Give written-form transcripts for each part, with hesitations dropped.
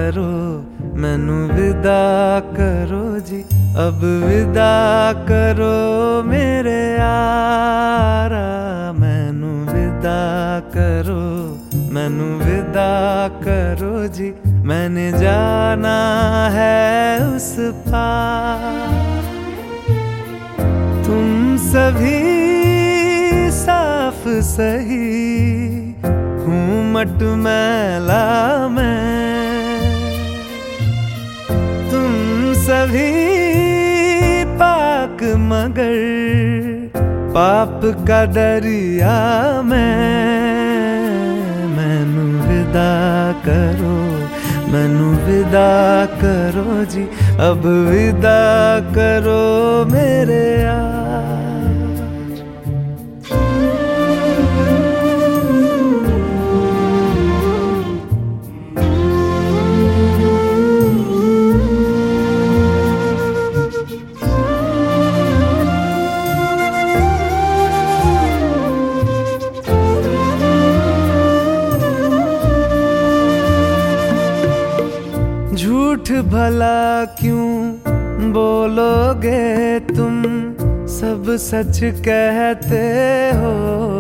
करो, मैनू विदा करो जी, अब विदा करो मेरे यारा। मैनू विदा करो, मैनू विदा करो जी, मैंने जाना है उस पार। तुम सभी साफ सही, हूँ मटमैला मैं। तुम सभी पाक मगर पाप का दरिया मैं। मैनू विदा करो, मैनू विदा करो जी, अब विदा करो मेरे यार। झूठ भला क्यों बोलोगे तुम, सब सच कहते हो।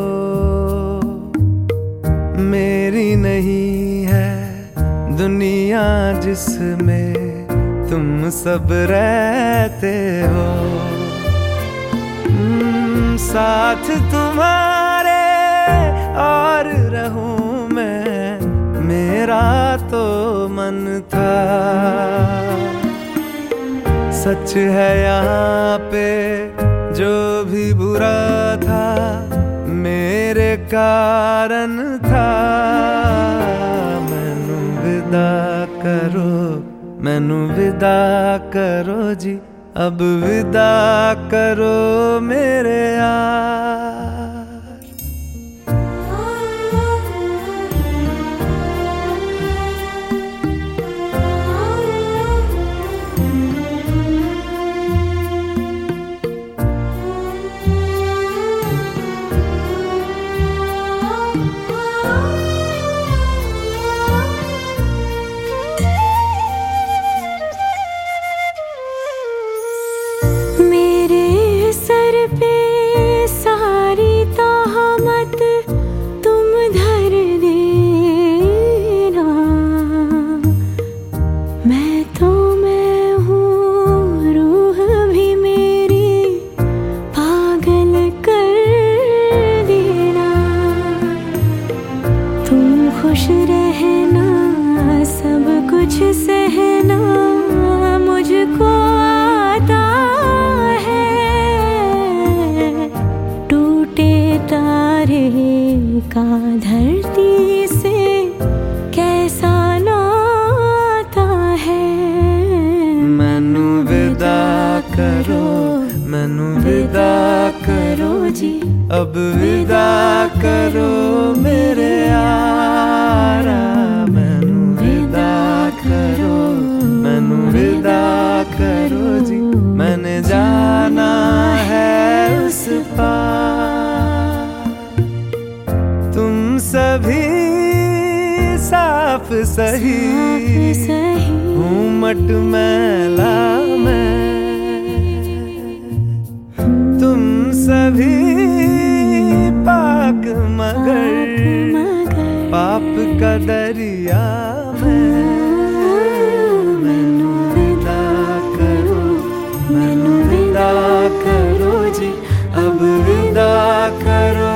मेरी नहीं है दुनिया जिसमें तुम सब रहते हो। साथ तुम्हारे और रहूं मैं, मेरा तो मन था। सच है यहाँ पे जो भी बुरा था, मेरे कारण था। मैनू विदा करो, मैनू विदा करो जी, अब विदा करो मेरे यार। खुश रहना, सब कुछ सहना मुझको आता है। टूटे तारे का धरती से कैसा नाता है। मैनू विदा करो, मैनू विदा करो जी, अब विदा करो मेरे यारा। मैनू विदा करो, मैनू विदा करो जी, मैंने जाना है उस पार। तुम सभी साफ सही, हूँ मटमैला मैं। तुम सभी पाक मगर पाप का दरिया मैं। मैनू विदा करो, मैनू विदा करो जी, अब विदा करो